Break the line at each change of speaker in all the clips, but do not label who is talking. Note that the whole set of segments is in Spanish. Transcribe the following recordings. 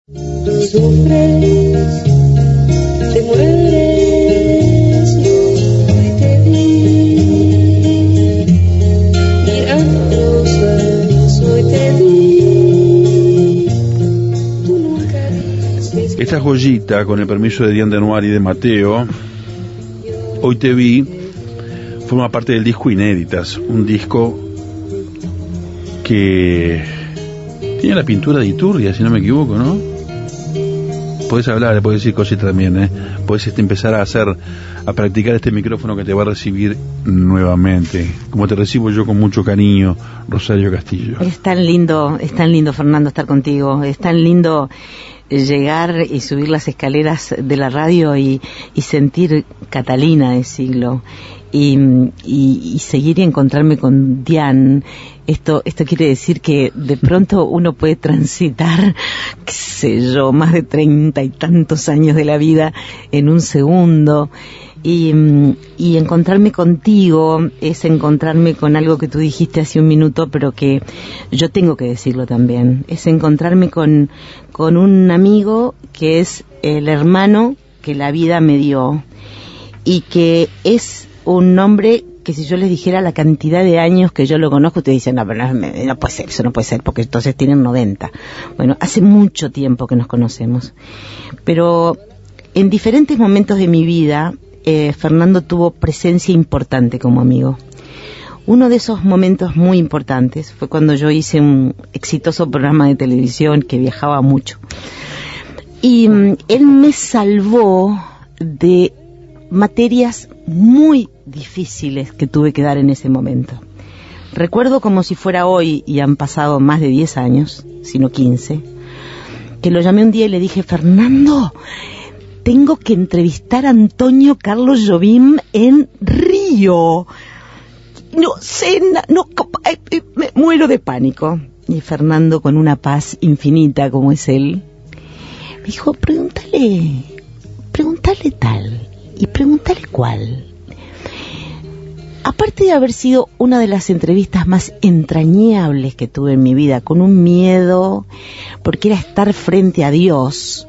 Sufres, te mueres, hoy te vi, mirando rosas, hoy te vi, tú nunca dices.
Esta joyita, con el permiso de Diane Denoir y de Mateo, Hoy te vi, forma parte del disco Inéditas, un disco que tiene la pintura de Iturria, si no me equivoco, ¿no? Podés hablar, podés decir cositas también, ¿eh? Podés empezar a practicar este micrófono que te va a recibir nuevamente, como te recibo yo con mucho cariño, Rosario Castillo.
Es tan lindo, Fernando, estar contigo. Es tan lindo llegar y subir las escaleras de la radio y sentir Catalina de siglo y seguir y encontrarme con Diane. Esto quiere decir que de pronto uno puede transitar, qué sé yo, más de 30 y tantos años de la vida en un segundo. Y encontrarme contigo es encontrarme con algo que tú dijiste hace un minuto, pero que yo tengo que decirlo también. Es encontrarme con un amigo que es el hermano que la vida me dio y que es un hombre que si yo les dijera la cantidad de años que yo lo conozco, ustedes dicen, no, pero no puede ser, eso no puede ser, porque entonces tienen 90. Bueno, hace mucho tiempo que nos conocemos. Pero en diferentes momentos de mi vida, Fernando tuvo presencia importante como amigo. Uno de esos momentos muy importantes fue cuando yo hice un exitoso programa de televisión que viajaba mucho. Y él me salvó de materias muy difíciles que tuve que dar en ese momento. Recuerdo como si fuera hoy, y han pasado más de 10 años, sino 15, que lo llamé un día y le dije, Fernando, tengo que entrevistar a Antonio Carlos Jobim en Río. No sé, me muero de pánico. Y Fernando, con una paz infinita como es él, me dijo, pregúntale tal, y pregúntale cuál. Aparte de haber sido una de las entrevistas más entrañables que tuve en mi vida, con un miedo, porque era estar frente a Dios,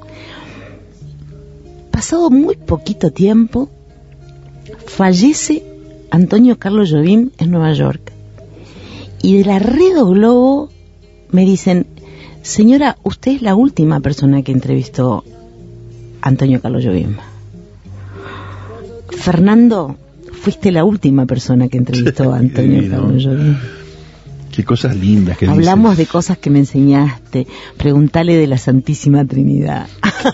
pasado muy poquito tiempo, fallece Antonio Carlos Jobim en Nueva York. Y de la Redo Globo me dicen, señora, usted es la última persona que entrevistó a Antonio Carlos Jobim. Fernando, fuiste la última persona que entrevistó a Antonio Carlos Jobim.
Qué cosas lindas que
hablamos
dices.
De cosas que me enseñaste. Preguntale de la Santísima Trinidad.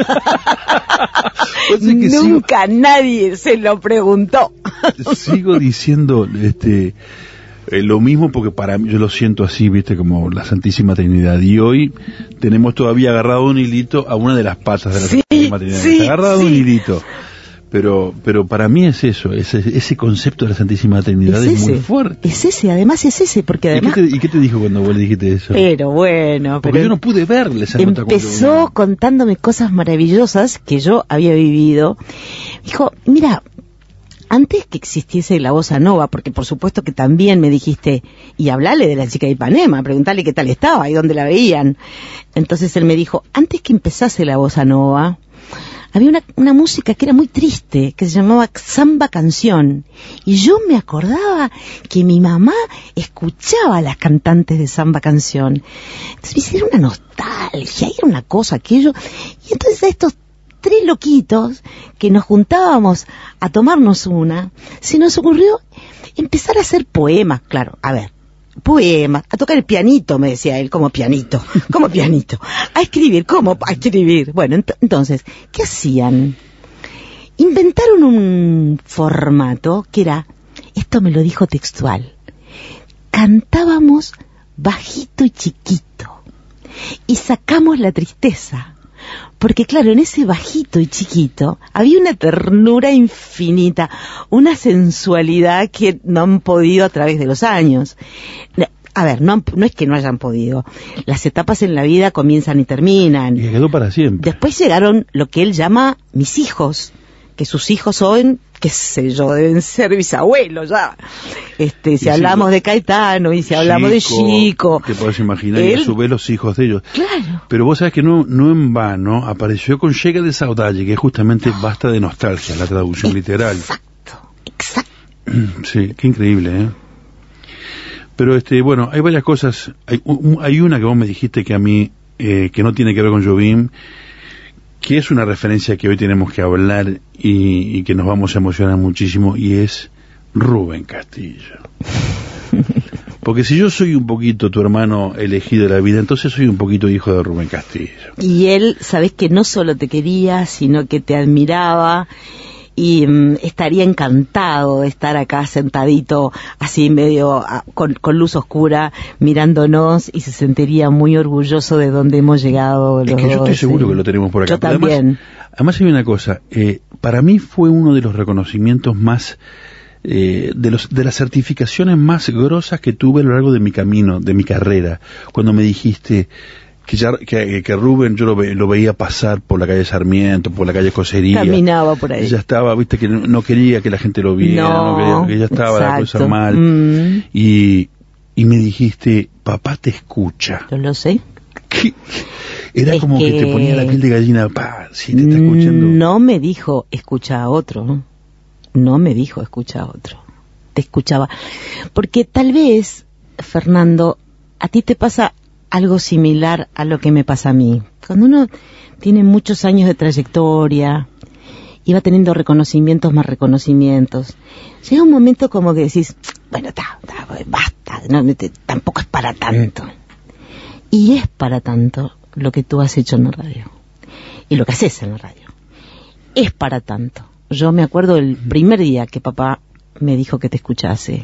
Nunca nadie se lo preguntó.
Sigo diciendo lo mismo porque para mí yo lo siento así, viste, como la Santísima Trinidad. Y hoy tenemos todavía agarrado un hilito a una de las patas de la Santísima Trinidad.
Sí,
agarrado un hilito. Pero para mí es eso, ese concepto de la Santísima Trinidad es muy fuerte.
Es ese, además es ese, porque además...
¿Y qué te dijo cuando vos le dijiste eso?
Pero bueno...
Porque yo no pude verle esa nota.
Empezó contándome cosas maravillosas que yo había vivido. Dijo, mira, antes que existiese la bossa nova, porque por supuesto que también me dijiste, y hablale de la chica de Ipanema, preguntale qué tal estaba y dónde la veían. Entonces él me dijo, antes que empezase la bossa nova, había una música que era muy triste, que se llamaba Samba Canción. Y yo me acordaba que mi mamá escuchaba a las cantantes de Samba Canción. Entonces era una nostalgia, era una cosa, aquello. Y entonces a estos 3 loquitos que nos juntábamos a tomarnos una, se nos ocurrió empezar a hacer poemas, claro, a ver. Poemas, a tocar el pianito, me decía él, como pianito, a escribir, ¿cómo a escribir? Bueno, entonces, ¿qué hacían? Inventaron un formato que era, esto me lo dijo textual, cantábamos bajito y chiquito, y sacamos la tristeza, porque claro, en ese bajito y chiquito había una ternura infinita, una sensualidad que no han podido a través de los años. A ver, no es que no hayan podido. Las etapas en la vida comienzan y terminan.
Y quedó para siempre.
Después llegaron lo que él llama mis hijos, que sus hijos son, qué sé yo, deben ser bisabuelos ya. Si hablamos de Caetano y si hablamos de Chico.
Te podés imaginar, y a su vez los hijos de ellos.
Claro.
Pero vos sabés que no en vano apareció con Chega de Saudade, que es justamente Basta de Nostalgia, la traducción literal.
Exacto.
Sí, qué increíble, ¿eh? Pero bueno, hay varias cosas. Hay una que vos me dijiste que a mí, que no tiene que ver con Jobim, que es una referencia que hoy tenemos que hablar y que nos vamos a emocionar muchísimo, y es Rubén Castillo. Porque si yo soy un poquito tu hermano elegido de la vida, entonces soy un poquito hijo de Rubén Castillo.
Y él, sabés que no solo te quería, sino que te admiraba, y estaría encantado de estar acá sentadito, así medio con luz oscura, mirándonos, y se sentiría muy orgulloso de donde hemos llegado los dos.
Es que yo estoy seguro que lo tenemos por acá.
Yo también.
Además hay una cosa, para mí fue uno de los reconocimientos más, de las certificaciones más grosas que tuve a lo largo de mi camino, de mi carrera, cuando me dijiste que Rubén yo lo veía pasar por la calle Sarmiento, por la calle Cosería.
Caminaba por ahí.
Ya estaba, viste, que no quería que la gente lo viera, no quería, que ya estaba la cosa mal. Y me dijiste, papá te escucha.
Yo lo sé.
¿Qué? Era como que te ponía la piel de gallina, si te está escuchando.
No me dijo, escucha a otro. No me dijo, escucha a otro. Te escuchaba. Porque tal vez, Fernando, a ti te pasa algo similar a lo que me pasa a mí. Cuando uno tiene muchos años de trayectoria y va teniendo reconocimientos más reconocimientos, llega un momento como que decís, bueno, basta, tampoco es para tanto. Y es para tanto lo que tú has hecho en la radio y lo que haces en la radio. Es para tanto. Yo me acuerdo el primer día que papá me dijo que te escuchase.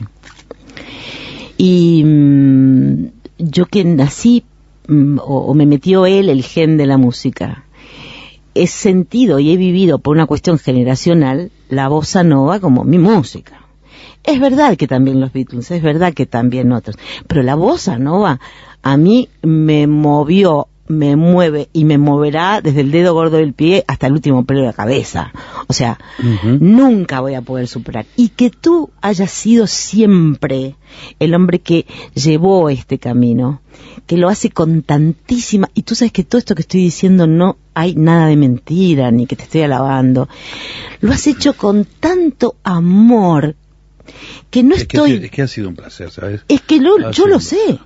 Y yo que nací, o me metió él el gen de la música, he sentido y he vivido por una cuestión generacional la bossa nova como mi música. Es verdad que también los Beatles, es verdad que también otros, pero la bossa nova a mí me movió, me mueve y me moverá desde el dedo gordo del pie hasta el último pelo de la cabeza. O sea, nunca voy a poder superar. Y que tú hayas sido siempre el hombre que llevó este camino, que lo hace con tantísima... Y tú sabes que todo esto que estoy diciendo no hay nada de mentira, ni que te estoy alabando. Lo has hecho con tanto amor, que no estoy...
Es que ha sido un placer, ¿sabes?
Es que yo lo sé.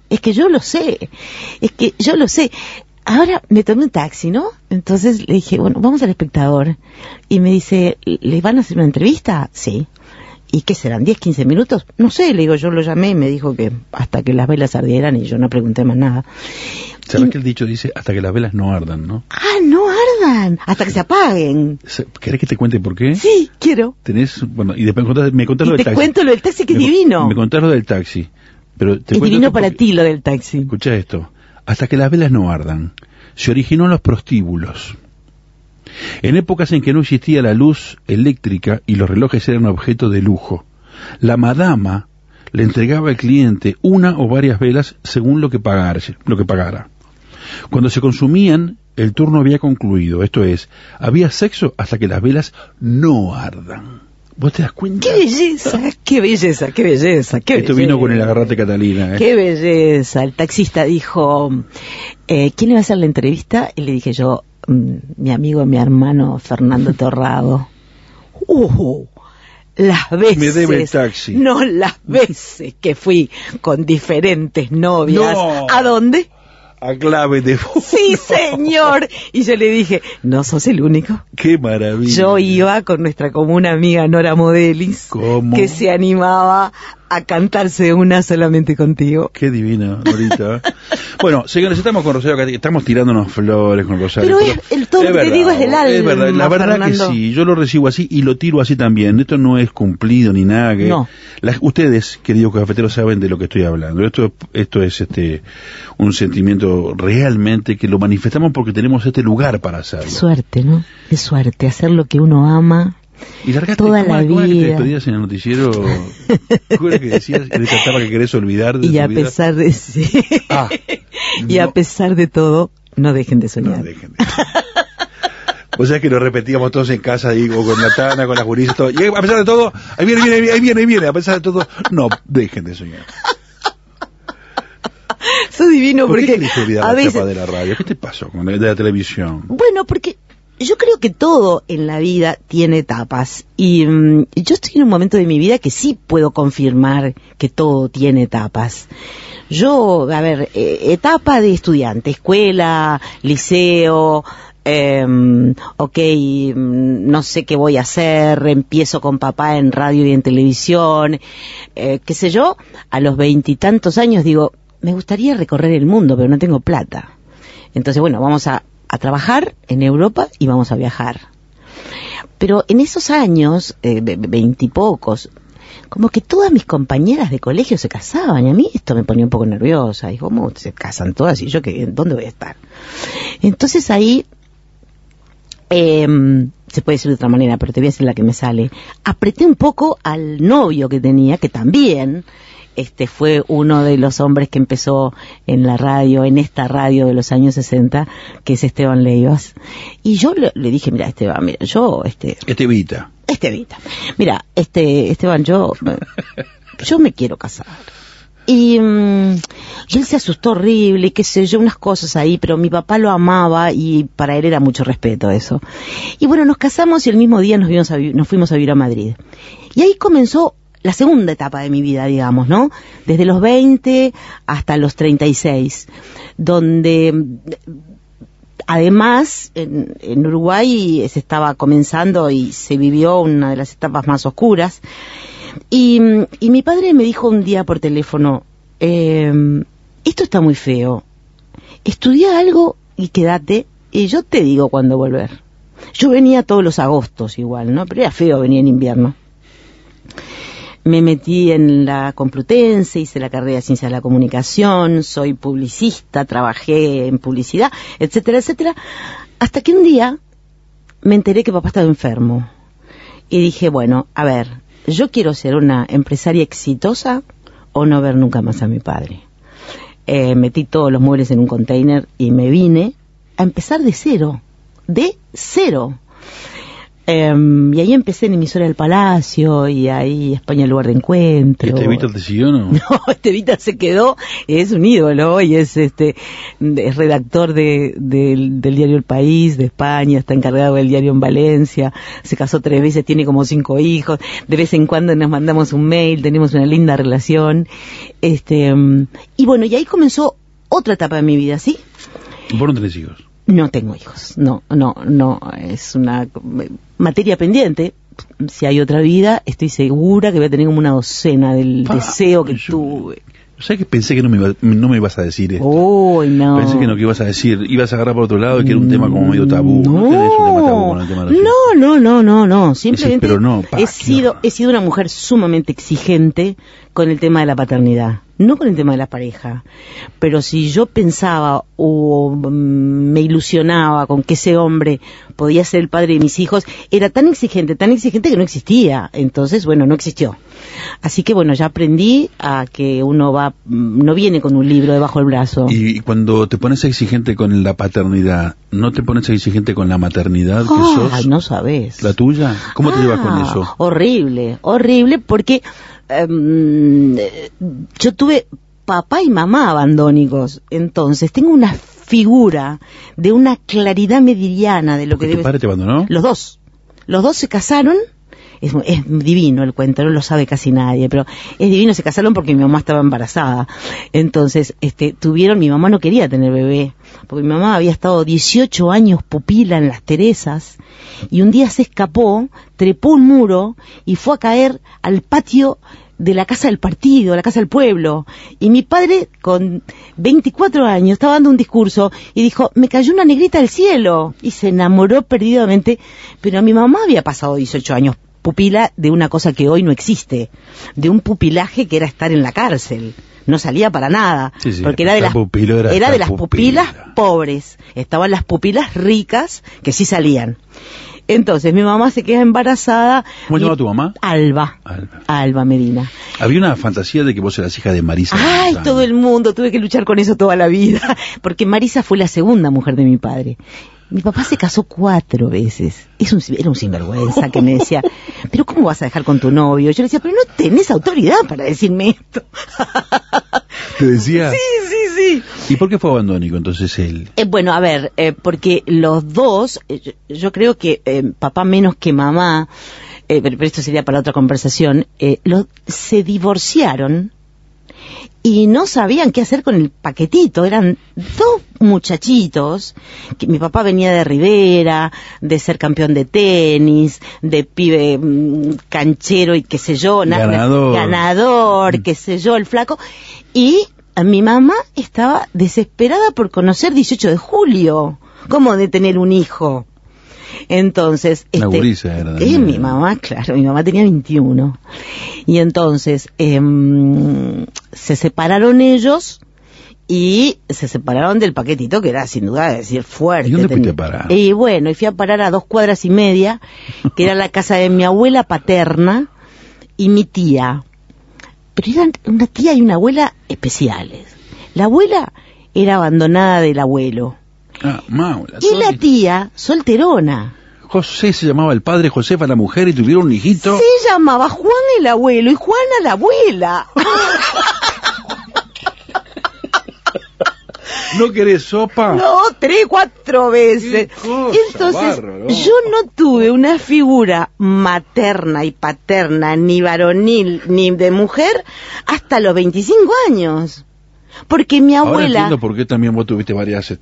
Ahora me tomé un taxi, ¿no? Entonces le dije, bueno, vamos al Espectador. Y me dice, ¿les van a hacer una entrevista? Sí. ¿Y qué serán? ¿10, 15 minutos? No sé, le digo, yo lo llamé y me dijo que hasta que las velas ardieran, y yo no pregunté más nada.
¿Sabes que el dicho dice hasta que las velas no ardan, no?
Ah, no ardan, hasta que se apaguen.
¿Querés que te cuente por qué?
Sí, quiero.
Bueno, y después me contás lo del taxi.
Te cuento lo del taxi, que es divino.
Me contás lo del taxi. Pero
es divino para ti lo del taxi.
Escucha esto. Hasta que las velas no ardan, se originó en los prostíbulos. En épocas en que no existía la luz eléctrica y los relojes eran objeto de lujo, la madama le entregaba al cliente una o varias velas según lo que pagara. Cuando se consumían, el turno había concluido, esto es, había sexo hasta que las velas no ardan. ¿Vos te das cuenta?
¡Qué belleza! ¡Qué belleza! ¡Qué belleza! ¡Qué
Esto
belleza!
vino con el agarrate Catalina.
¡Qué belleza! El taxista dijo, ¿quién le va a hacer la entrevista? Y le dije yo, mi amigo, mi hermano Fernando Torrado. Las veces...
Me debe el taxi.
No, las veces que fui con diferentes novias.
No.
¿A dónde?
A Clave de voz.
Sí, señor. Y yo le dije, no sos el único.
¡Qué maravilla!
Yo iba con nuestra común amiga Nora Modelis,
¿Cómo?
que se animaba a cantarse una solamente contigo.
¡Qué divina, Norita! Bueno, señores, estamos con Rosario Castillo, estamos tirándonos flores con Rosario.
Pero todo lo que te digo es del alma.
Es verdad, la verdad
Fernando.
que sí, yo lo recibo así y lo tiro así también. Esto no es cumplido ni nada.
No.
Ustedes, queridos cafeteros, saben de lo que estoy hablando. Esto es un sentimiento realmente que lo manifestamos porque tenemos este lugar para hacerlo.
Qué suerte, ¿no? Qué suerte, hacer lo que uno ama.
Y largaste
toda la
¿cómo era que te
vida.
despedías en el noticiero? ¿Cómo era que decías que te trataba que querés olvidar de
Y
tu
a
vida?
pesar de y
no.
a pesar de todo, no dejen de soñar.
No dejen de O sea que lo repetíamos todos en casa, digo, con Natana, con las juristas, todo. Y a pesar de todo, ahí viene, a pesar de todo, no, dejen de soñar.
Sos divino
¿Por
porque
qué te olvidar
a
la
veces...
etapa de la radio? ¿Qué te pasó con de la televisión?
Bueno, porque yo creo que todo en la vida tiene etapas y yo estoy en un momento de mi vida que sí puedo confirmar que todo tiene etapas. Yo, a ver, etapa de estudiante, escuela, liceo, no sé qué voy a hacer, empiezo con papá en radio y en televisión, qué sé yo, a los 20 y tantos años digo, me gustaría recorrer el mundo, pero no tengo plata. Entonces, bueno, vamos a trabajar en Europa y vamos a viajar. Pero en esos años, 20 y pocos, como que todas mis compañeras de colegio se casaban, y a mí esto me ponía un poco nerviosa. Dijo, ¿cómo se casan todas? Y yo, ¿dónde voy a estar? Entonces ahí, se puede decir de otra manera, pero te voy a decir la que me sale. Apreté un poco al novio que tenía, que también fue uno de los hombres que empezó en la radio, en esta radio de los años 60, que es Esteban Leivas. Y yo le dije, mira, Esteban, mira, yo... Estevita. Mira, Esteban, yo me quiero casar. Y él se asustó horrible, y qué sé yo, unas cosas ahí, pero mi papá lo amaba y para él era mucho respeto eso. Y bueno, nos casamos y el mismo día nos fuimos a vivir a Madrid. Y ahí comenzó la segunda etapa de mi vida, digamos, ¿no? Desde los 20 hasta los 36, donde además en Uruguay se estaba comenzando y se vivió una de las etapas más oscuras. Y mi padre me dijo un día por teléfono, esto está muy feo, estudia algo y quédate, y yo te digo cuándo volver. Yo venía todos los agostos igual, ¿no? Pero era feo venir en invierno. Me metí en la Complutense, hice la carrera de Ciencias de la Comunicación, soy publicista, trabajé en publicidad, etcétera, etcétera, hasta que un día me enteré que papá estaba enfermo. Y dije, bueno, a ver, yo quiero ser una empresaria exitosa o no ver nunca más a mi padre. Metí todos los muebles en un container y me vine a empezar de cero. Y ahí empecé en Emisora del Palacio, y ahí España el lugar de encuentro.
¿Y Estevita te siguió, no?
No, Estevita se quedó, es un ídolo, y es redactor del diario El País de España, está encargado del diario en Valencia, se casó 3 veces, tiene como 5 hijos, de vez en cuando nos mandamos un mail, tenemos una linda relación, y bueno, y ahí comenzó otra etapa de mi vida, ¿sí?
¿Vos no tenés hijos?
No tengo hijos, no, es una materia pendiente. Si hay otra vida, estoy segura que voy a tener como una docena del deseo que tuve.
¿Sabes que pensé que no me ibas a decir esto?
Oh, no.
Pensé que no que ibas a decir, ibas a agarrar por otro lado y que era un tema como medio tabú. No tenés un tema tabú con el tema de los hijos.
No. Simplemente
pero no,
he sido una mujer sumamente exigente con el tema de la paternidad, no con el tema de la pareja. Pero si yo pensaba o me ilusionaba con que ese hombre podía ser el padre de mis hijos, era tan exigente que no existía. Entonces, bueno, no existió. Así que bueno, ya aprendí a que uno no viene con un libro debajo del brazo.
Y cuando te pones exigente con la paternidad, ¿no te pones exigente con la maternidad que sos?
Ay, no sabes.
¿La tuya? ¿Cómo te llevas con eso?
Horrible, porque yo tuve papá y mamá abandónicos, entonces tengo una figura de una claridad meridiana de lo que debe...
¿Tu padre te abandonó?
Los dos se casaron. Es divino el cuento, no lo sabe casi nadie, pero es divino, se casaron porque mi mamá estaba embarazada. Entonces, mi mamá no quería tener bebé, porque mi mamá había estado 18 años pupila en Las Teresas, y un día se escapó, trepó un muro, y fue a caer al patio de la casa del partido, la casa del pueblo. Y mi padre, con 24 años, estaba dando un discurso y dijo, me cayó una negrita del cielo. Y se enamoró perdidamente, pero mi mamá había pasado 18 años pupila de una cosa que hoy no existe, de un pupilaje que era estar en la cárcel. No salía para nada,
sí,
porque era de las pupilas pobres. Estaban las pupilas ricas que sí salían. Entonces mi mamá se queda embarazada.
¿Cómo se llama tu mamá?
Alba Medina.
Había una fantasía de que vos eras hija de Marisa.
Ay, todo el mundo, tuve que luchar con eso toda la vida, porque Marisa fue la segunda mujer de mi padre. Mi papá se casó 4 veces. Era un sinvergüenza que me decía, pero ¿cómo vas a dejar con tu novio? Yo le decía, pero no tenés autoridad para decirme esto.
¿Te decía?
Sí.
¿Y por qué fue abandónico entonces él?
Bueno, a ver, porque los dos, yo creo que papá menos que mamá, pero esto sería para otra conversación, se divorciaron y no sabían qué hacer con el paquetito. Eran 2 muchachitos, que mi papá venía de Rivera, de ser campeón de tenis, de pibe canchero y qué sé yo, ganador, qué sé yo, el flaco, y mi mamá estaba desesperada por conocer 18 de julio, ¿cómo de tener un hijo? Entonces,
una gurisa era.
Mi mamá, claro, mi mamá tenía 21. Y entonces, se separaron ellos y se separaron del paquetito, que era sin duda decir fuerte.
¿Y dónde fuiste a parar?
Y bueno, y fui a parar a 2 cuadras y media, que era la casa de mi abuela paterna y mi tía. Pero eran una tía y una abuela especiales. La abuela era abandonada del abuelo. Y la tía, solterona.
José se llamaba el padre, Josefa la mujer, y tuvieron un hijito.
Se llamaba Juan el abuelo y Juana la abuela.
¿No querés sopa?
No, 3, 4 veces. Entonces, yo no tuve una figura materna y paterna, ni varonil, ni de mujer, hasta los 25 años. Porque mi abuela...
Ahora entiendo por qué también vos tuviste varios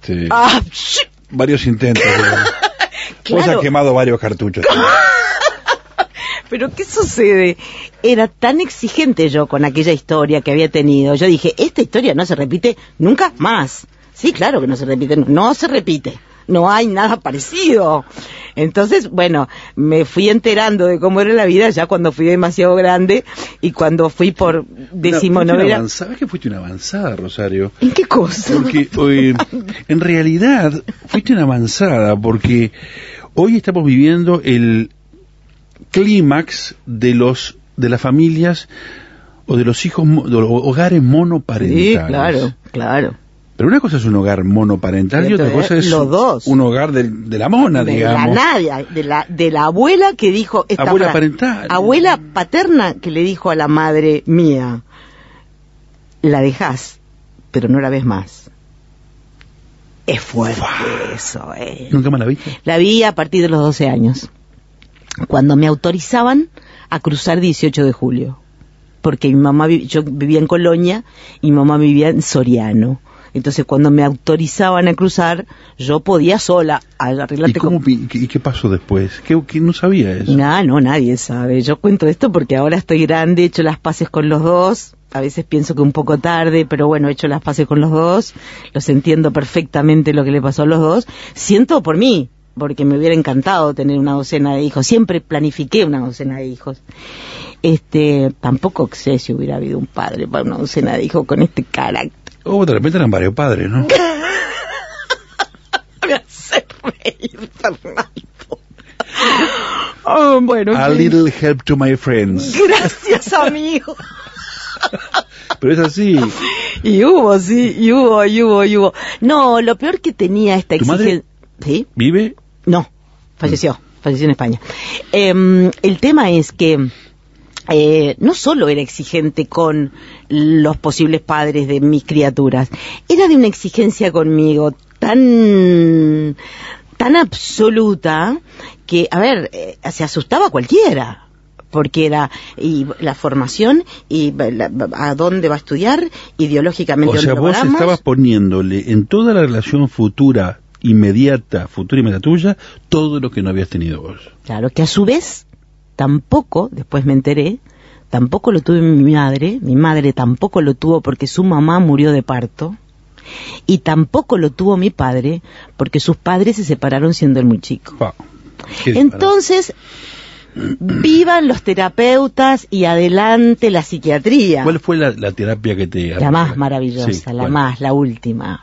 intentos. Claro. Vos has quemado varios cartuchos.
Pero ¿qué sucede? Era tan exigente yo con aquella historia que había tenido. Yo dije, esta historia no se repite nunca más. Sí, claro que no se repite. No se repite. No hay nada parecido. Entonces, bueno, me fui enterando de cómo era la vida ya cuando fui demasiado grande y cuando fui por decimonovena.
¿Sabes que fuiste una avanzada, Rosario?
¿En qué cosa?
Porque en realidad fuiste una avanzada porque hoy estamos viviendo el clímax de las familias o de los hijos, de los hogares monoparentales.
Sí, claro.
Pero una cosa es un hogar monoparental y otra cosa es un hogar de la mona, digamos.
De la abuela que dijo...
Abuela parental.
Abuela paterna que le dijo a la madre mía, la dejás, pero no la ves más. Es fuerte eso,
¿Nunca más la viste?
La vi a partir de los 12 años, cuando me autorizaban a cruzar 18 de julio. Porque yo vivía en Colonia y mi mamá vivía en Soriano. Entonces, cuando me autorizaban a cruzar, yo podía sola arreglarte.
¿Y qué pasó después? ¿Qué no sabía eso?
No, nadie sabe. Yo cuento esto porque ahora estoy grande, he hecho las paces con los dos. A veces pienso que un poco tarde, pero bueno, he hecho las paces con los dos. Los entiendo perfectamente lo que le pasó a los dos. Siento por mí, porque me hubiera encantado tener una docena de hijos. Siempre planifiqué una docena de hijos. Tampoco sé si hubiera habido un padre para una docena de hijos con este carácter.
De repente eran varios padres, ¿no?
Me hace reír, Fernando. Bueno.
A little help to my friends.
Gracias, amigo.
Pero es así.
Y hubo. No, lo peor que tenía esta exigencia... ¿Sí?
¿Vive?
No, falleció en España. El tema es que no solo era exigente con los posibles padres de mis criaturas, era de una exigencia conmigo tan absoluta que, se asustaba a cualquiera. Porque era y la formación y a dónde va a estudiar ideológicamente.
O sea, vos estabas poniéndole en toda la relación futura inmediata tuya, todo lo que no habías tenido vos.
Claro, que a su vez tampoco, después me enteré, tampoco lo tuve mi madre tampoco lo tuvo porque su mamá murió de parto, y tampoco lo tuvo mi padre porque sus padres se separaron siendo él muy chico.
Wow.
Entonces, vivan los terapeutas y adelante la psiquiatría.
¿Cuál fue la terapia que te...
La más maravillosa, sí, la última.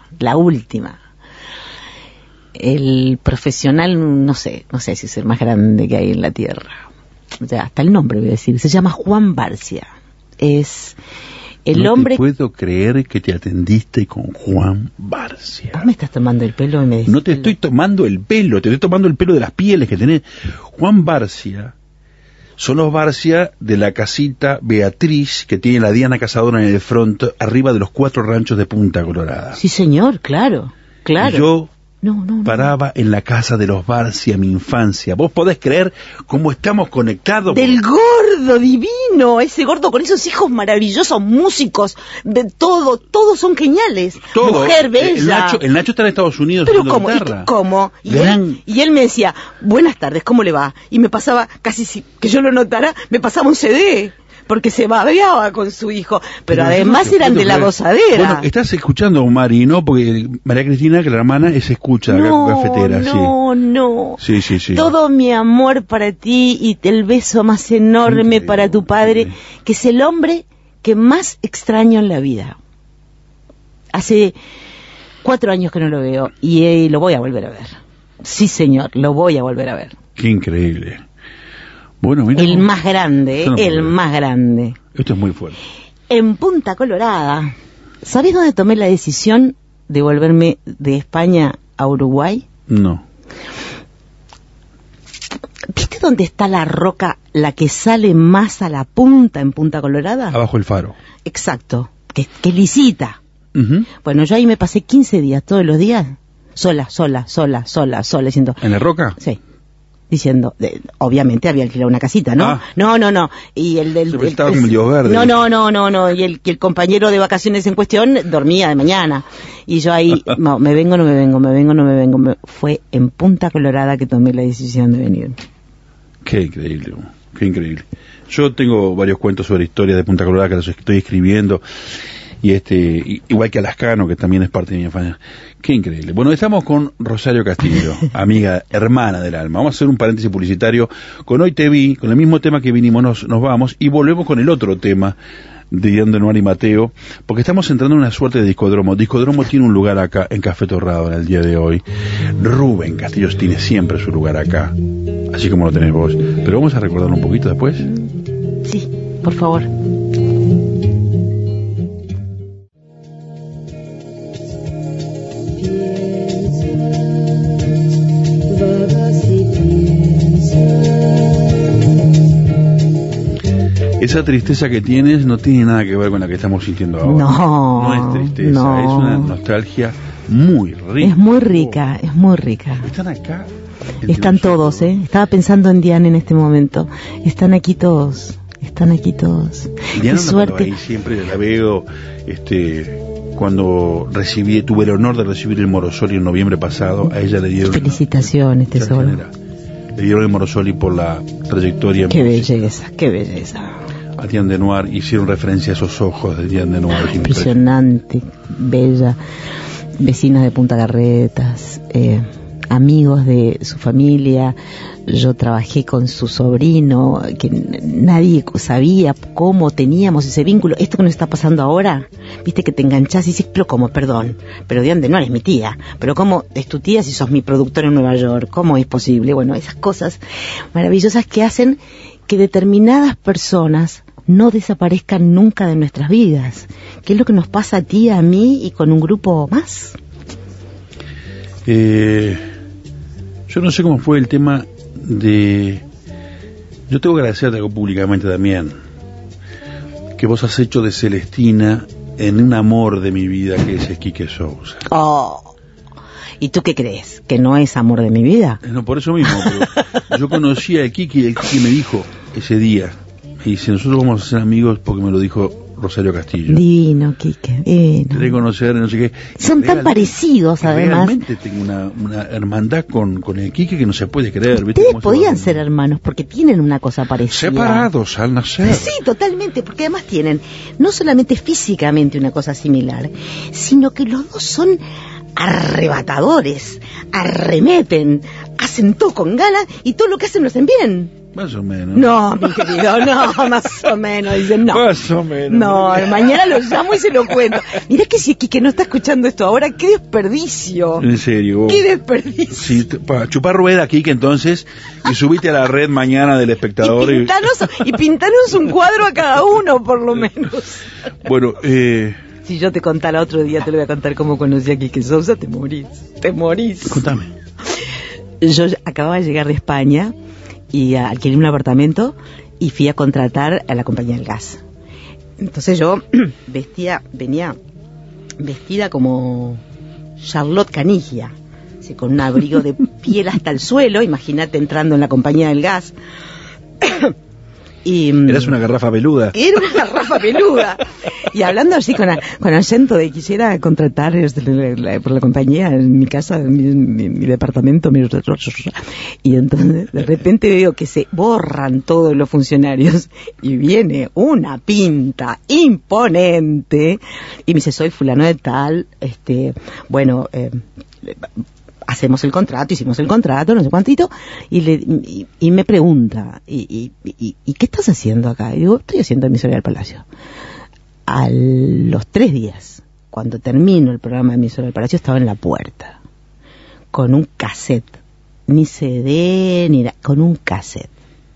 El profesional, no sé si es el más grande que hay en la tierra. O sea, hasta el nombre voy a decir. Se llama Juan Barcia. Es El
no
hombre...
te puedo creer que te atendiste con Juan Barcia.
Vos me estás tomando el pelo y me decís...
No te estoy tomando el pelo, te estoy tomando el pelo de las pieles que tenés. Juan Barcia son los Barcia de la casita Beatriz que tiene la Diana Cazadora en el front, arriba de los 4 ranchos de Punta Colorada.
Sí, señor, claro, claro.
Y yo
No.
paraba en la casa de los Barcia, mi infancia. ¿Vos podés creer cómo estamos conectados?
Del gordo divino, ese gordo con esos hijos maravillosos, músicos, de todo, todos son geniales.
Todo.
Mujer bella.
El Nacho está en Estados Unidos
Pero
tocando
¿cómo?
guitarra.
¿Cómo? Y
Gran-
él me decía, buenas tardes, ¿cómo le va? Y me pasaba, casi que yo lo notara, me pasaba un CD. Porque se babeaba con su hijo. Pero
yo
además
no te
eran
puedo
de la
creer.
gozadera.
Bueno, estás escuchando, Mari, ¿no? Porque María Cristina, que la hermana, se escucha acá con cafetera,
No.
sí. Sí.
Todo mi amor para ti y el beso más enorme
Increíble,
para tu padre,
increíble.
que es el hombre que más extraño en la vida. Hace 4 años que no lo veo y lo voy a volver a ver. Sí, señor, lo voy a volver a ver.
Qué increíble. Bueno, mira.
El más grande,
Yo no puedo
el
creer.
más grande.
Esto es muy fuerte.
En Punta Colorada, ¿sabés dónde tomé la decisión de volverme de España a Uruguay?
No.
¿Viste dónde está la roca, la que sale más a la punta en Punta Colorada?
Abajo el faro.
Exacto, que lisita.
Ujú.
Bueno, yo ahí me pasé 15 días, todos los días, sola, diciendo...
¿En la roca?
Sí. Diciendo, obviamente había alquilado una casita, ¿no?
Ah.
No. Y el del...
Se estaba como el Dios Verde.
No. Y el compañero de vacaciones en cuestión dormía de mañana. Y yo ahí, no me vengo. Fue en Punta Colorada que tomé la decisión de venir.
Qué increíble. Yo tengo varios cuentos sobre historia de Punta Colorada que los estoy escribiendo. Y igual que Alascano, que también es parte de mi infancia. Qué increíble. Bueno, estamos con Rosario Castillo, amiga, hermana del alma. Vamos a hacer un paréntesis publicitario con Hoy Te Vi, con el mismo tema que vinimos, nos vamos, y volvemos con el otro tema de Diane Denoir y Mateo, porque estamos entrando en una suerte de discodromo. Discodromo tiene un lugar acá en Café Torrado en el día de hoy. Rubén Castillos tiene siempre su lugar acá, así como lo tenés vos. Pero vamos a recordarlo un poquito después.
Sí, por favor.
Vagas y piensas.
Esa tristeza que tienes no tiene nada que ver con la que estamos sintiendo ahora.
No,
es tristeza,
no.
es una nostalgia muy rica.
Es muy rica.
Están acá. entre
Están
nosotros.
todos, ¿eh? Estaba pensando en Diane en este momento. Están aquí todos.
Diana
Qué
no
suerte.
ahí, siempre la veo, cuando tuve el honor de recibir el Morosoli en noviembre pasado, a ella le dieron...
Felicitaciones, tesoro.
Le dieron el Morosoli por la trayectoria.
Qué belleza.
A Diane Denoir, hicieron referencia a esos ojos de Diane Denoir.
Impresionante, bella. Vecinas de Punta Carretas, amigos de su familia. Yo trabajé con su sobrino, que nadie sabía cómo teníamos ese vínculo. Esto que nos está pasando ahora, viste que te enganchás y dices, pero ¿cómo? Perdón, pero Diane Denoir es mi tía. Pero ¿cómo es tu tía si sos mi productor en Nueva York? ¿Cómo es posible? Bueno, esas cosas maravillosas que hacen que determinadas personas no desaparezcan nunca de nuestras vidas. ¿Qué es lo que nos pasa a ti, a mí y con un grupo más?
Yo no sé cómo fue el tema de... Yo tengo que agradecerte algo públicamente también, que vos has hecho de Celestina en un amor de mi vida, que es Quique Sousa.
Oh. ¿Y tú qué crees? ¿Que no es amor de mi vida?
No, por eso mismo, pero yo conocí a Quique y el Quique me dijo ese día, me dice, nosotros vamos a ser amigos porque me lo dijo Rosario Castillo.
Divino, Quique, divino.
Quería conocer, no sé qué.
Son tan parecidos, además.
Realmente tengo una hermandad con el Quique que no se puede creer. ¿Viste?
Ustedes
Cómo se
podían
va-
ser hermanos porque tienen una cosa parecida.
separados al nacer.
Sí, totalmente, porque además tienen no solamente físicamente una cosa similar, sino que los dos son arrebatadores, arremeten, hacen todo con ganas y todo lo que hacen lo hacen bien.
Más o menos.
No, mi querido, no, más o menos. Dicen, no.
Más o menos.
No, mañana lo llamo y se lo cuento. Mirá que si Quique no está escuchando esto ahora, qué desperdicio.
En serio. Vos.
Qué desperdicio.
Sí, para chupar rueda, Quique, entonces, y subite a la red mañana del Espectador.
Y pintanos un cuadro a cada uno, por lo menos.
Bueno,
si yo te contara otro día, te lo voy a contar cómo conocí a Quique Sousa, te morís. Te morís.
Contame.
Yo acababa de llegar de España y alquilé un apartamento y fui a contratar a la compañía del gas. Entonces yo venía vestida como Charlotte Canigia, así, con un abrigo de piel hasta el suelo, imagínate entrando en la compañía del gas. Y,
eras una garrafa peluda.
Era una garrafa peluda. Y hablando así con acento de quisiera contratar por la compañía en mi casa, mi departamento. Y entonces de repente veo que se borran todos los funcionarios y viene una pinta imponente y me dice, soy fulano de tal, hicimos el contrato, no sé cuántito, y me pregunta, ¿y qué estás haciendo acá? Y digo, estoy haciendo Emisora del Palacio. A los 3 días, cuando termino el programa de Emisora del Palacio, estaba en la puerta, con un cassette, ni CD, ni nada, con un cassette.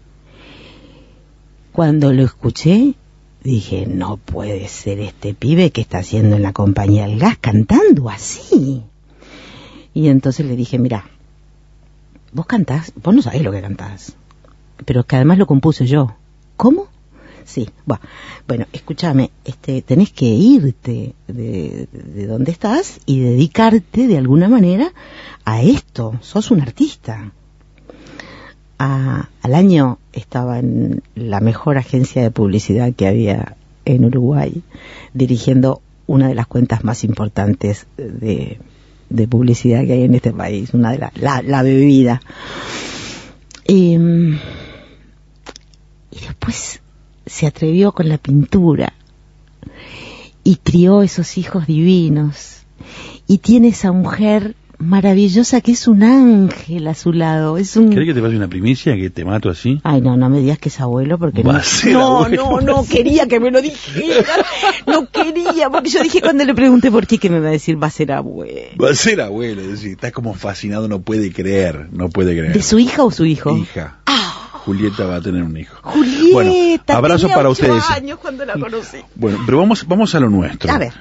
Cuando lo escuché, dije, no puede ser este pibe que está haciendo en la compañía del gas cantando así. Y entonces le dije, mira, vos cantás, vos no sabés lo que cantás, pero que además lo compuse yo. ¿Cómo? Sí, bueno, escúchame, tenés que irte de donde estás y dedicarte de alguna manera a esto, sos un artista. Al año estaba en la mejor agencia de publicidad que había en Uruguay, dirigiendo una de las cuentas más importantes de publicidad que hay en este país, una de la bebida. Y después se atrevió con la pintura y crió esos hijos divinos y tiene esa mujer maravillosa que es un ángel a su lado.
¿Querés que te pase una primicia que te mato así?
Ay, no me digas que es abuelo, porque
no
quería que me lo dijera. No quería, porque yo dije cuando le pregunté por qué, que me va a decir, va a ser abuelo.
Va a ser abuelo, es decir, está como fascinado, no puede creer.
¿De su hija o su hijo?
Hija. Julieta va a tener un hijo.
Julieta,
bueno, abrazo
tenía
para
8
ustedes.
años cuando la conocí.
Bueno, pero vamos a lo nuestro.
A ver.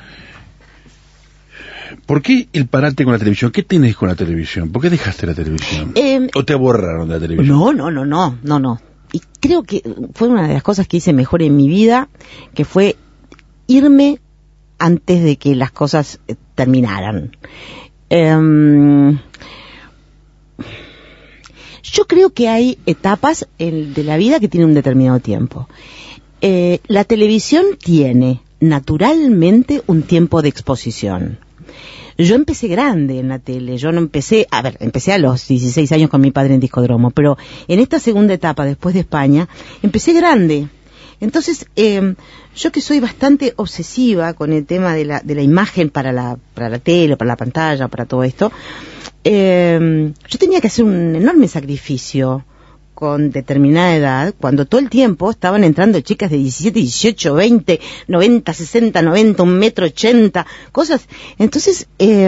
¿Por qué el parate con la televisión? ¿Qué tenés con la televisión? ¿Por qué dejaste la televisión? ¿O te borraron de la televisión?
No. Y creo que fue una de las cosas que hice mejor en mi vida, que fue irme antes de que las cosas terminaran. Yo creo que hay etapas de la vida que tienen un determinado tiempo. La televisión tiene naturalmente un tiempo de exposición. Yo empecé grande en la tele, empecé a los 16 años con mi padre en Discodromo, pero en esta segunda etapa, después de España, empecé grande. Entonces, yo que soy bastante obsesiva con el tema de la imagen para la tele, para la pantalla, para todo esto, yo tenía que hacer un enorme sacrificio con determinada edad, cuando todo el tiempo estaban entrando chicas de 17, 18, 20, 90, 60, 90, 1,80 m, cosas. Entonces,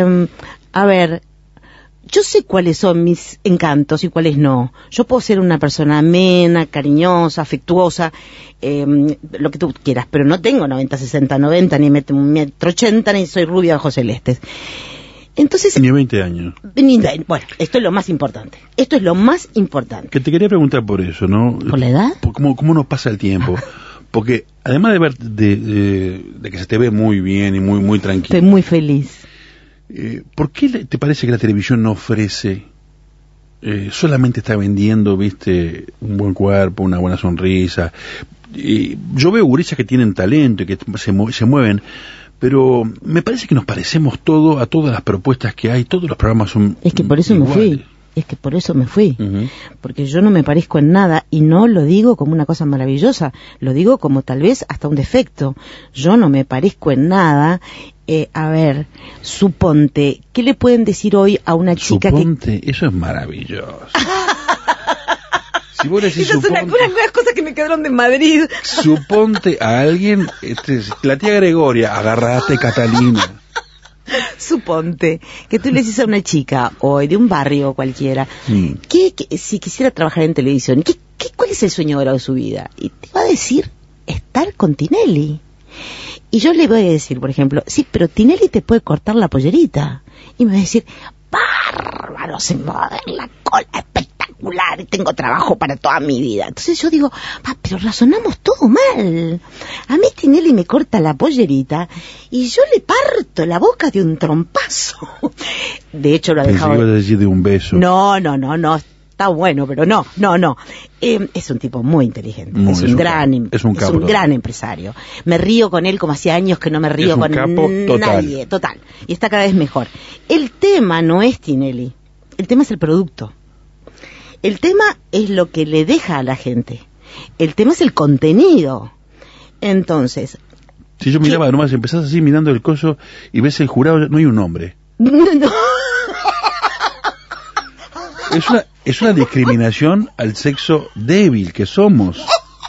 yo sé cuáles son mis encantos y cuáles no. Yo puedo ser una persona amena, cariñosa, afectuosa, lo que tú quieras, pero no tengo 90, 60, 90, ni 1,80 m, ni soy rubia de ojos celestes. Entonces,
ni 20 años.
Bueno, esto es lo más importante.
Que te quería preguntar por eso, ¿no?
¿Por la edad?
¿Cómo nos pasa el tiempo? Porque además de ver de que se te ve muy bien y muy tranquilo.
Estoy muy feliz.
¿Por qué te parece que la televisión no ofrece, solamente está vendiendo, viste, un buen cuerpo, una buena sonrisa? Yo veo gurisas que tienen talento y que se mueven, pero me parece que nos parecemos a todas las propuestas que hay, todos los programas son
Es que por eso
iguales.
me fui.
Uh-huh.
Porque yo no me parezco en nada, y no lo digo como una cosa maravillosa, lo digo como tal vez hasta un defecto. Yo no me parezco en nada. Suponte, ¿qué le pueden decir hoy a una chica
Suponte, eso es maravilloso. Si vos decís
Esas son algunas cosas que me quedaron de Madrid.
Suponte a alguien, la tía Gregoria, agarrate Catalina.
Suponte que tú le dices a una chica hoy de un barrio cualquiera que si quisiera trabajar en televisión, ¿cuál es el sueño ahora de su vida? Y te va a decir estar con Tinelli. Y yo le voy a decir, por ejemplo, sí, pero Tinelli te puede cortar la pollerita. Y me va a decir, bárbaro, se me va a ver la cola espectacular y tengo trabajo para toda mi vida. Entonces yo digo, pero razonamos todo mal. A mí Tinelli me corta la pollerita y yo le parto la boca de un trompazo. De hecho lo ha dejado...
Pensé que ibas a decir de un beso.
No, está bueno, pero no. Es un tipo muy inteligente, es un gran empresario. Me río con él como hacía años que no me río con nadie, total. Y está cada vez mejor. El tema no es Tinelli, el tema es el producto. El tema es lo que le deja a la gente. El tema es el contenido. Entonces...
Si yo miraba, nomás empezás así mirando el coso y ves el jurado, no hay un nombre.
No.
Es una discriminación al sexo débil que somos.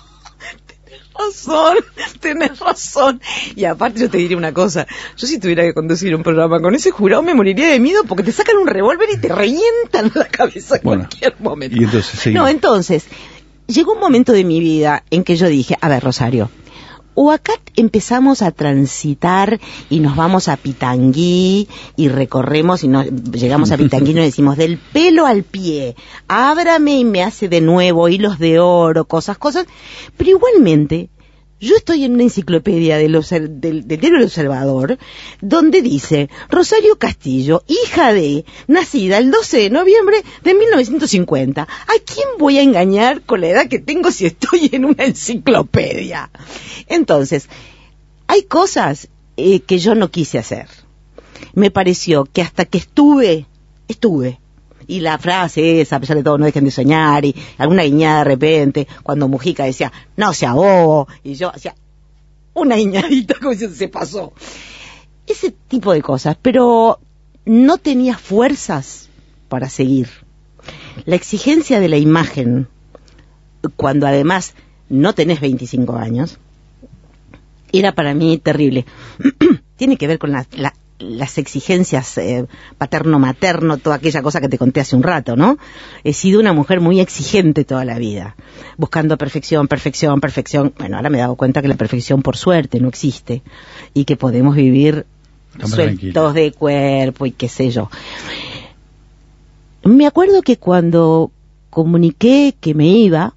Tenés razón. Y aparte yo te diré una cosa. Yo si tuviera que conducir un programa con ese jurado me moriría de miedo porque te sacan un revólver y te revientan la cabeza en cualquier momento.
Y entonces,
llegó un momento de mi vida en que yo dije, a ver, Rosario, o acá empezamos a transitar y nos vamos a Pitangui y recorremos y llegamos a Pitangui y nos decimos del pelo al pie, ábrame y me hace de nuevo hilos de oro, cosas, pero igualmente yo estoy en una enciclopedia del diario El Observador donde dice Rosario Castillo, hija de, nacida el 12 de noviembre de 1950. ¿A quién voy a engañar con la edad que tengo si estoy en una enciclopedia? Entonces, hay cosas que yo no quise hacer. Me pareció que hasta que estuve, y la frase esa, a pesar de todo, no dejen de soñar, y alguna guiñada de repente, cuando Mujica decía, no sea bobo, y yo hacía una guiñadita como si se pasó. Ese tipo de cosas, pero no tenía fuerzas para seguir. La exigencia de la imagen, cuando además no tenés 25 años, era para mí terrible. Tiene que ver con las exigencias paterno-materno, toda aquella cosa que te conté hace un rato, ¿no? He sido una mujer muy exigente toda la vida, buscando perfección. Bueno, ahora me he dado cuenta que la perfección, por suerte, no existe y que podemos vivir sueltos de cuerpo y qué sé yo. Me acuerdo que cuando comuniqué que me iba,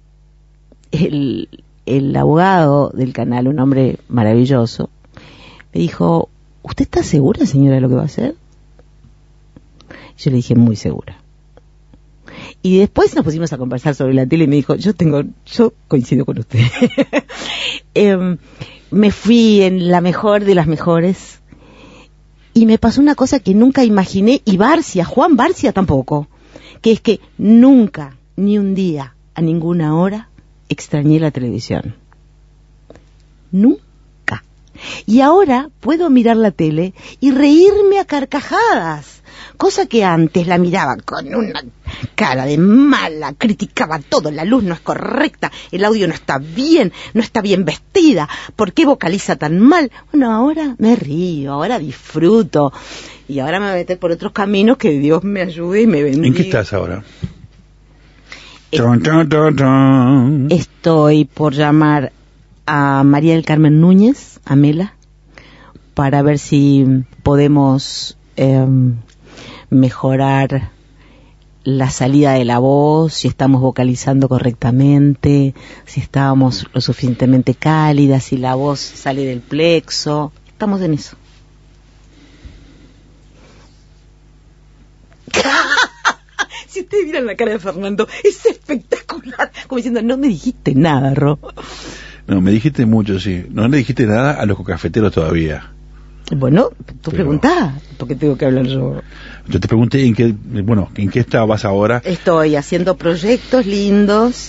el abogado del canal, un hombre maravilloso, me dijo, ¿usted está segura, señora, de lo que va a hacer? Yo le dije, muy segura. Y después nos pusimos a conversar sobre la tele y me dijo, yo coincido con usted. Me fui en la mejor de las mejores y me pasó una cosa que nunca imaginé, y Juan Barcia tampoco, que es que nunca, ni un día, a ninguna hora, extrañé la televisión. Nunca. Y ahora puedo mirar la tele y reírme a carcajadas, cosa que antes la miraba con una cara de mala, criticaba todo, la luz no es correcta, el audio no está bien vestida, ¿por qué vocaliza tan mal? Bueno, ahora me río, ahora disfruto, y ahora me voy a meter por otros caminos, que Dios me ayude y me bendiga.
¿En qué estás ahora?
Estoy por llamar a María del Carmen Núñez, a Mela, para ver si podemos mejorar la salida de la voz, si estamos vocalizando correctamente, si estábamos lo suficientemente cálidas, si la voz sale del plexo. Estamos en eso. Si ustedes miran la cara de Fernando, es espectacular, como diciendo, no me dijiste nada, Ro.
No, me dijiste mucho, sí. No le dijiste nada a los cocafeteros todavía.
Bueno, tú preguntás, porque tengo que hablar yo.
Yo te pregunté en qué estabas ahora.
Estoy haciendo proyectos lindos,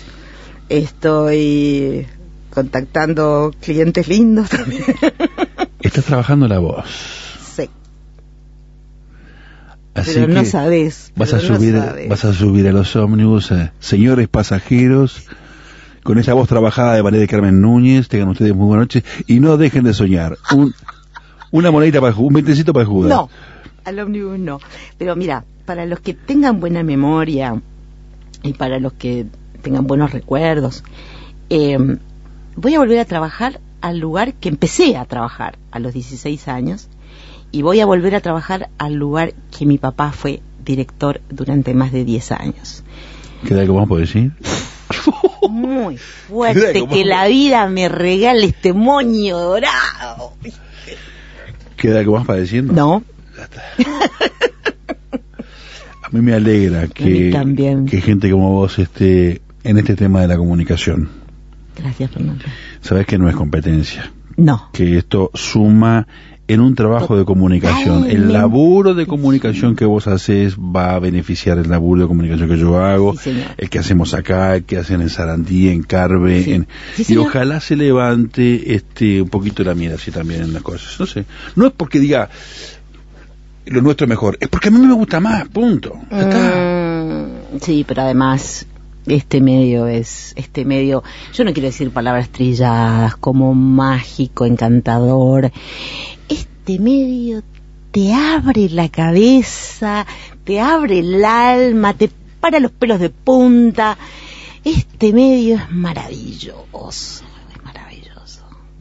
estoy contactando clientes lindos también.
Estás trabajando la voz.
Sí.
Así
pero
que
no sabés.
vas
pero
a subir a los ómnibus, señores pasajeros, con esa voz trabajada de María de Carmen Núñez. Tengan ustedes muy buenas noches y no dejen de soñar. Una monedita para un 20 para Judas.
No, al ómnibus no. Pero mira, para los que tengan buena memoria y para los que tengan buenos recuerdos, voy a volver a trabajar al lugar que empecé a trabajar a los 16 años, y voy a volver a trabajar al lugar que mi papá fue director durante más de 10 años.
¿Qué tal que vamos a poder decir?
Muy fuerte, que la vida me regale este moño dorado.
¿Queda algo más para decir?
No.
A mí me alegra que gente como vos esté en este tema de la comunicación.
Gracias, Fernando.
Sabés que no es competencia.
No.
Que esto suma en un trabajo de comunicación. El laburo de comunicación que vos haces va a beneficiar el laburo de comunicación que yo hago, sí, el que hacemos acá, el que hacen en Sarandí, en Carve, sí. Y ojalá se levante un poquito la mira así también en las cosas. No sé, no es porque diga lo nuestro es mejor, es porque a mí me gusta más, punto.
Sí, pero además este medio, yo no quiero decir palabras trilladas como mágico, encantador. Este medio te abre la cabeza, te abre el alma, te para los pelos de punta. Este medio es maravilloso, es maravilloso.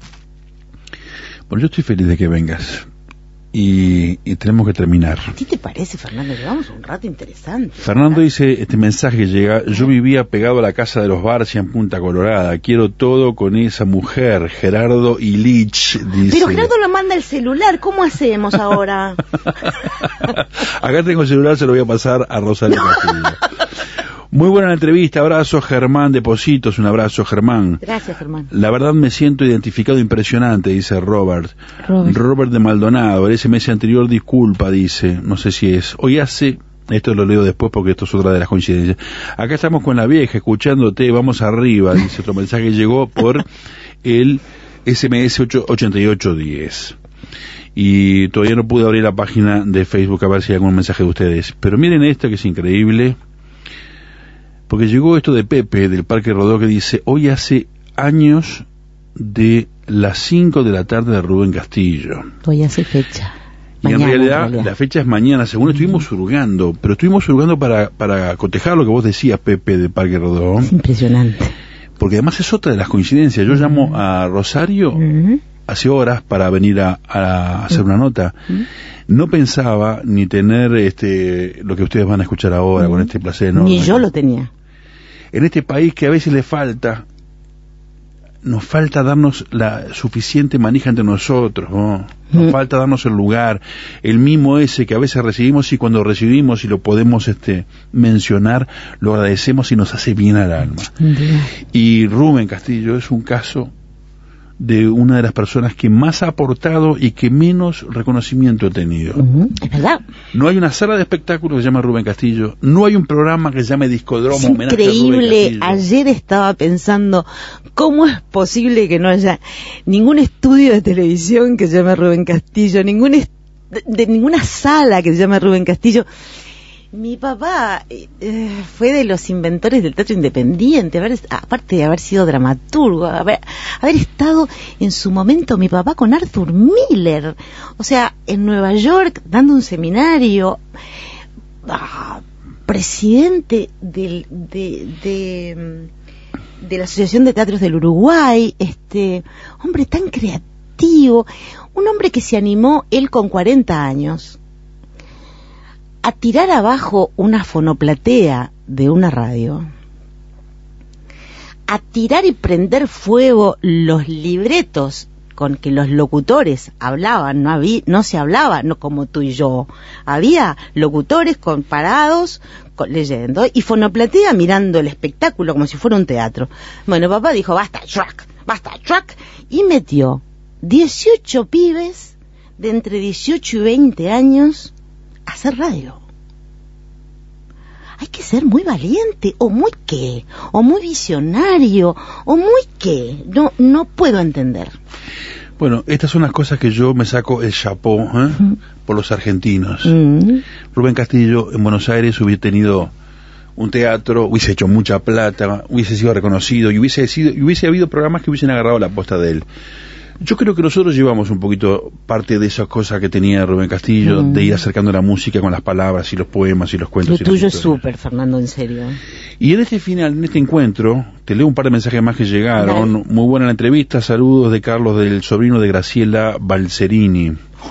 Bueno, yo estoy feliz de que vengas. Y tenemos que terminar.
¿A ti te parece, Fernando? Llevamos un rato interesante.
Fernando dice, este mensaje que llega: yo vivía pegado a la casa de los Barcia en Punta Colorada, quiero todo con esa mujer, Gerardo Illich, dice.
Pero Gerardo lo manda el celular, ¿cómo hacemos ahora?
Acá tengo el celular, se lo voy a pasar a Rosario Castillo. Muy buena la entrevista, abrazo Germán de Positos, un abrazo Germán.
Gracias, Germán.
La verdad me siento identificado, impresionante, dice Robert de Maldonado. El SMS anterior, disculpa, dice, no sé si es, hoy hace, esto lo leo después porque esto es otra de las coincidencias. Acá estamos con la vieja, escuchándote, vamos arriba, dice otro mensaje que llegó por el SMS 8810. Y todavía no pude abrir la página de Facebook a ver si hay algún mensaje de ustedes. Pero miren esto que es increíble. Porque llegó esto de Pepe, del Parque Rodó, que dice, hoy hace años de las 5 de la tarde de Rubén Castillo.
Hoy hace fecha.
Y mañana, en realidad la fecha es mañana, según estuvimos hurgando, pero estuvimos hurgando para cotejar lo que vos decías, Pepe, del Parque Rodó.
Es impresionante.
Porque además es otra de las coincidencias. Yo llamo a Rosario hace horas para venir a hacer una nota. No pensaba ni tener lo que ustedes van a escuchar ahora con este placer enorme.
Ni yo lo tenía.
En este país que a veces nos falta darnos la suficiente manija entre nosotros, ¿no? Nos falta darnos el lugar, el mimo ese que a veces recibimos, y cuando recibimos y lo podemos mencionar, lo agradecemos y nos hace bien al alma. Y Rubén Castillo es un caso de una de las personas que más ha aportado y que menos reconocimiento ha tenido.
Es verdad.
No hay una sala de espectáculos que se llama Rubén Castillo, no hay un programa que se llame Discodromo.
Es increíble. Ayer estaba pensando, ¿cómo es posible que no haya ningún estudio de televisión que se llame Rubén Castillo, de ninguna sala que se llame Rubén Castillo? Mi papá fue de los inventores del teatro independiente, aparte de haber sido dramaturgo, haber estado en su momento mi papá con Arthur Miller, o sea, en Nueva York dando un seminario, presidente de la Asociación de Teatros del Uruguay, hombre tan creativo, un hombre que se animó él con 40 años a tirar abajo una fonoplatea de una radio, a tirar y prender fuego los libretos con que los locutores hablaban, no se hablaba, no como tú y yo, había locutores parados leyendo y fonoplatea mirando el espectáculo como si fuera un teatro. Bueno, papá dijo, basta track, y metió 18 pibes de entre 18 y 20 años hacer radio. Hay que ser muy valiente, o muy visionario, o muy no puedo entender.
Bueno, estas son las cosas que yo me saco el chapó, por los argentinos. Rubén Castillo en Buenos Aires hubiese tenido un teatro, hubiese hecho mucha plata, hubiese sido reconocido y hubiese habido programas que hubiesen agarrado la aposta de él. Yo creo que nosotros llevamos un poquito parte de esas cosas que tenía Rubén Castillo, de ir acercando la música con las palabras y los poemas y los cuentos.
Lo tuyo es súper, Fernando, en serio.
Y en este final, en este encuentro, te leo un par de mensajes más que llegaron. Dale. Muy buena la entrevista, saludos de Carlos, del sobrino de Graciela Balserini.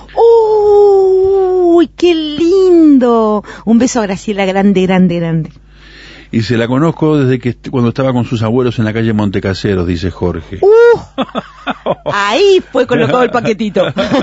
¡Uy, qué lindo! Un beso a Graciela, grande, grande, grande.
Y se la conozco desde que cuando estaba con sus abuelos en la calle Montecaseros, dice Jorge.
Ahí fue colocado el paquetito.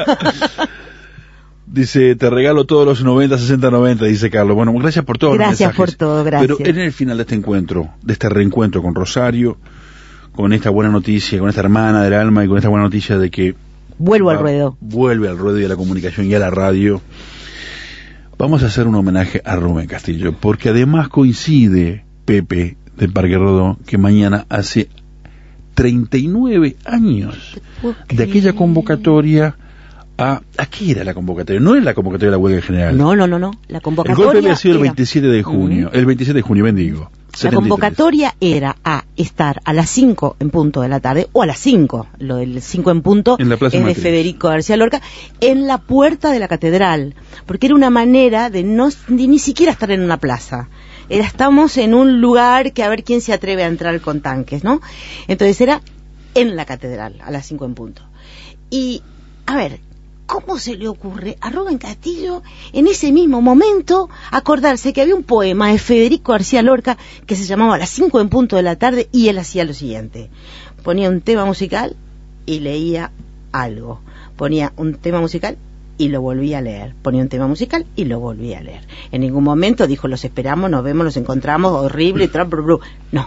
Dice, te regalo todos los 90, 60, 90, dice Carlos. Bueno, gracias por todo.
Gracias por todo, gracias.
Pero en el final de este encuentro, de este reencuentro con Rosario, con esta buena noticia, con esta hermana del alma y con esta buena noticia de que...
Vuelve al ruedo
y a la comunicación y a la radio. Vamos a hacer un homenaje a Rubén Castillo, porque además coincide, Pepe, del Parque Rodó, que mañana hace 39 años de aquella convocatoria ¿a qué era la convocatoria? No era la convocatoria de la huelga general.
No. La convocatoria.
El golpe había sido el 27 de junio. El 27 de junio, bendigo. 73.
La convocatoria era a estar a las 5 en punto de la tarde, o a las 5, lo del 5 en punto
en la Plaza
es
Matriz.
De Federico García Lorca, en la puerta de la catedral, porque era una manera de ni siquiera estar en una plaza. Estamos en un lugar que a ver quién se atreve a entrar con tanques, ¿no? Entonces era en la catedral, a las 5 en punto. Y, a ver, ¿cómo se le ocurre a Rubén Castillo en ese mismo momento acordarse que había un poema de Federico García Lorca que se llamaba A las 5 en punto de la tarde, y él hacía lo siguiente: ponía un tema musical y leía algo, ponía un tema musical y lo volvía a leer, ponía un tema musical y lo volvía a leer. En ningún momento dijo los esperamos, nos vemos, los encontramos, horrible, no.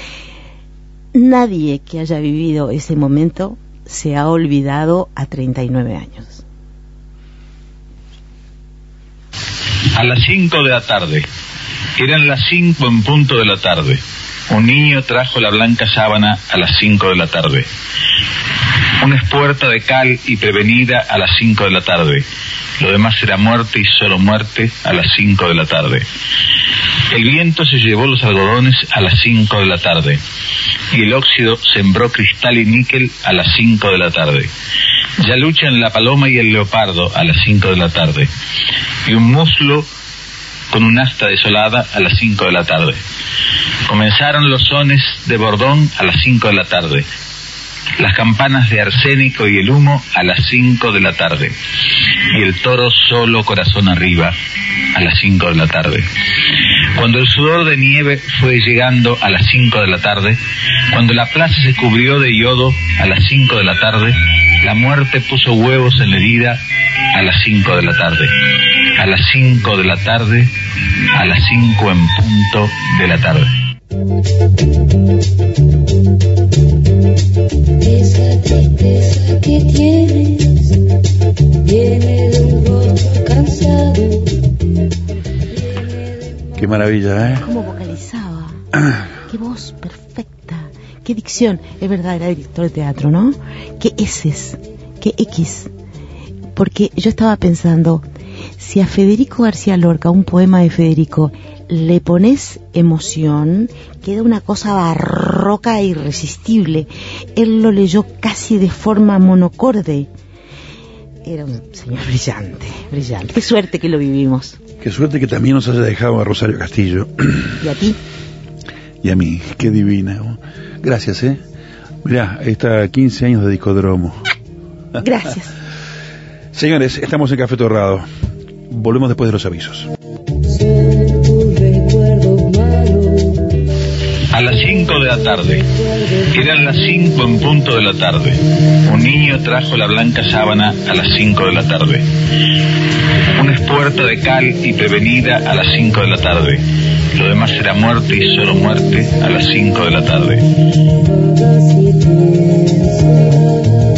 Nadie que haya vivido ese momento se ha olvidado a 39 años.
A las 5 de la tarde, eran las 5 en punto de la tarde, un niño trajo la blanca sábana a las 5 de la tarde. Una espuerta de cal y prevenida a las 5 de la tarde. Lo demás era muerte y solo muerte a las 5 de la tarde. El viento se llevó los algodones a las 5 de la tarde. Y el óxido sembró cristal y níquel a las 5 de la tarde. Ya luchan la paloma y el leopardo a las 5 de la tarde. Y un muslo con un asta desolada a las 5 de la tarde. Comenzaron los sones de bordón a las 5 de la tarde. Las campanas de arsénico y el humo a las 5 de la tarde. Y el toro solo corazón arriba a las 5 de la tarde. Cuando el sudor de nieve fue llegando a las 5 de la tarde, cuando la plaza se cubrió de yodo a las 5 de la tarde, la muerte puso huevos en la herida a las 5 de la tarde. A las 5 de la tarde, a las 5 en punto de la tarde.
Esa tristeza que tienes viene de un rostro cansado.
Qué maravilla, ¿eh?
¿Cómo vocalizaba? Qué voz perfecta, qué dicción. Es verdad, era director de teatro, ¿no? Qué S's, qué X. Porque yo estaba pensando, si a Federico García Lorca, un poema de Federico, le pones emoción, queda una cosa barroca e irresistible. Él lo leyó casi de forma monocorde. Era un señor brillante, brillante. Qué suerte que lo vivimos.
Qué suerte que también nos haya dejado a Rosario Castillo.
¿Y a ti?
Y a mí, qué divina. Gracias, ¿eh? Mirá, está 15 años de Discodromo.
Gracias.
Señores, estamos en Café Torrado. Volvemos después de los avisos.
A las 5 de la tarde, eran las 5 en punto de la tarde. Un niño trajo la blanca sábana a las 5 de la tarde. Una espuerta de cal y prevenida a las 5 de la tarde. Lo demás era muerte y solo muerte a las 5 de la tarde.